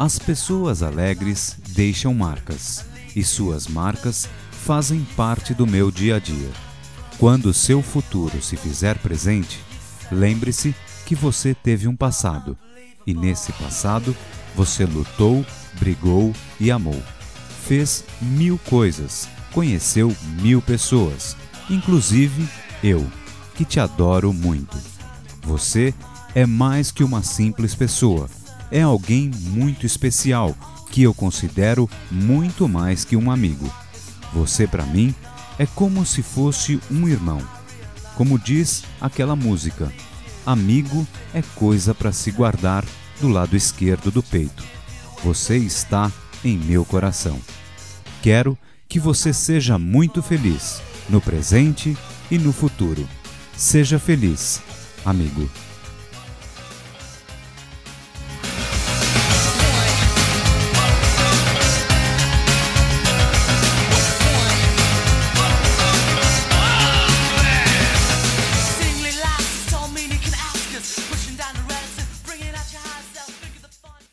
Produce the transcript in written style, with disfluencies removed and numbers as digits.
As pessoas alegres deixam marcas, e suas marcas fazem parte do meu dia a dia. Quando o seu futuro se fizer presente, lembre-se que você teve um passado, e nesse passado você lutou, brigou e amou. Fez 1000 coisas, conheceu 1000 pessoas, inclusive eu, que te adoro muito. Você é mais que uma simples pessoa, é alguém muito especial, que eu considero muito mais que um amigo. Você, para mim, é como se fosse um irmão. Como diz aquela música, amigo é coisa para se guardar do lado esquerdo do peito. Você está em meu coração. Quero que você seja muito feliz, no presente e no futuro. Seja feliz, amigo.